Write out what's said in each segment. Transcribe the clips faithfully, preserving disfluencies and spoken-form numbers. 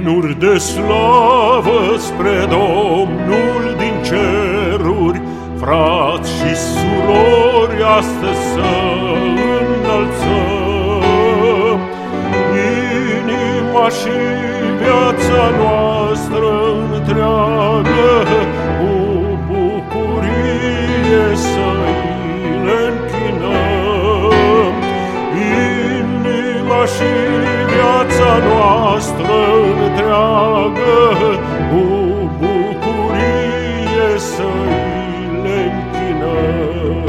Imnuri de slavă spre Domnul din ceruri, frați și surori, astăzi să înălțăm. Inima și viața noastră întreagă, cu bucurie să-i le închinăm. Inima și viața noastră întreagă, cu bucurie să-i le închinăm.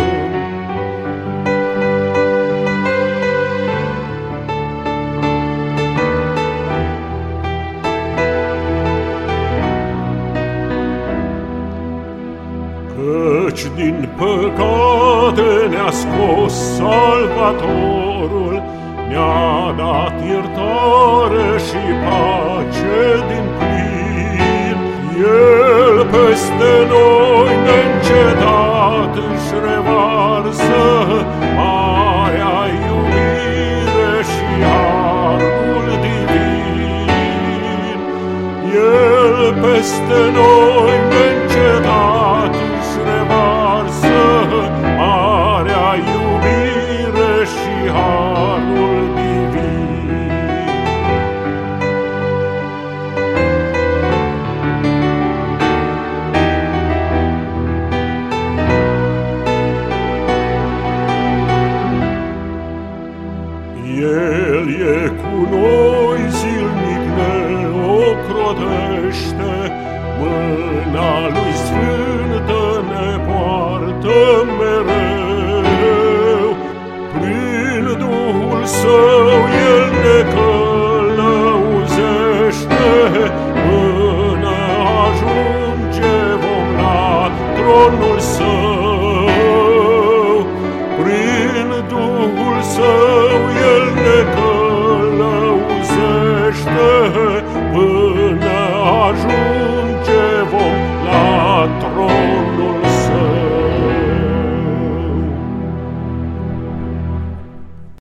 Căci din păcate ne-a scos Salvatorul, ne-a dat iertare și pace din plin. El peste noi neîncetat își revarsă marea iubire și harul divin. El peste noi neîncetat își revarsă marea iubire și harul divin. El e cu noi zilnic, ne ocrotește, mâna lui sfântă ne poartă mereu. Prin Duhul Său El ne călăuzește, până ajunge vom la tronul Său. Prin Duhul Său